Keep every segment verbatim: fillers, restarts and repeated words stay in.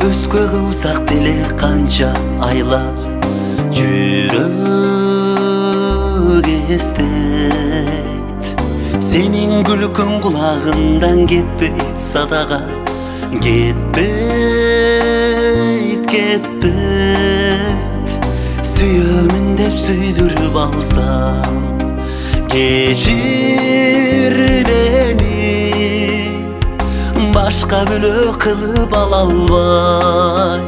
Өзгө кылсак деле канча айла жүрөк эстейт. Сенин күлкүң кулагымдан кетпейт садага, кетпейт, кетпейт. Сүйөмүн деп сүйдүрүп алсам, кечир мени, башка бөлөк кылып ала албайм.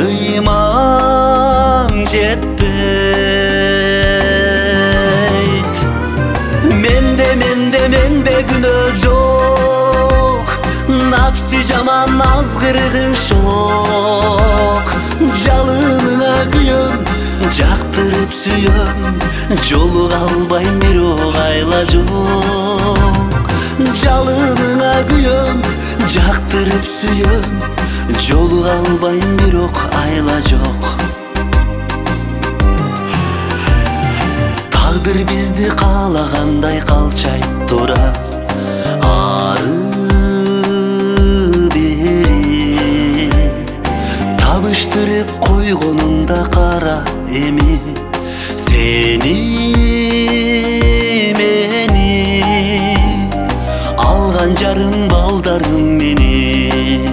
Ыйман жетпейт. Менде, менде, менде күнөө жок, напси жаман азгырыгы шок. Жалыныңа күйөм, жактырып сүйөм, жолуга албайм бирок айла жок. Жалыныңа күйөм, жактырып сүйөм, жолуга албайм бирок айла жок. Тагдыр бизди каалагандай калчайт тура, ары бери табыштырып койгонунда кара эми. Сени мени алган жарым балдарым мени,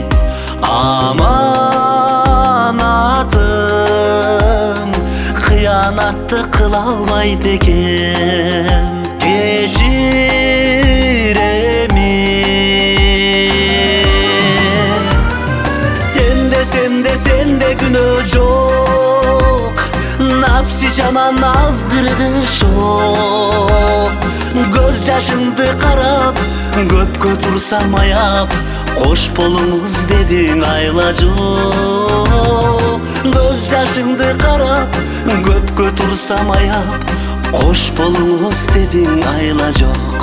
аманатым кыянатты кыла албайт экем. Кечир эми. Сенде, сенде, сенде күнөө жок, напси жаман азгырыгы шок. Көз жашымды карап, көпкө турсам аяп, кош болуңуз дедиң айла жок. Көз жашымды карап, көпкө турсам аяп, кош болуңуз дедиң айла жок.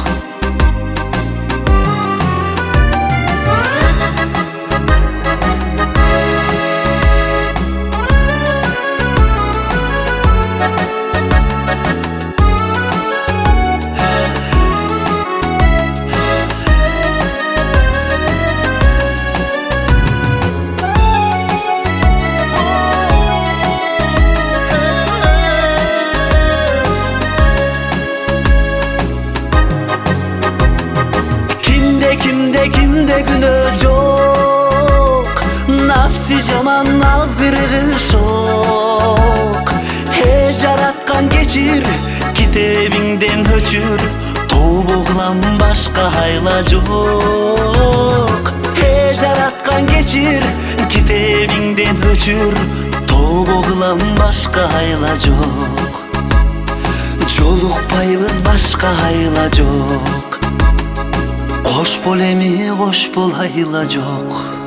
Kimde, kimde günөө жок, напси жаман азгырыгы шок. Э жараткан кечир, китебиңден өчүр, тобо кылам башка айла жок. Э жараткан кечир, китебиңден өчүр, тобо кылам башка айла жок. Жолукпайбыз башка айла жок. Кош бол эми, кош бол айла жок.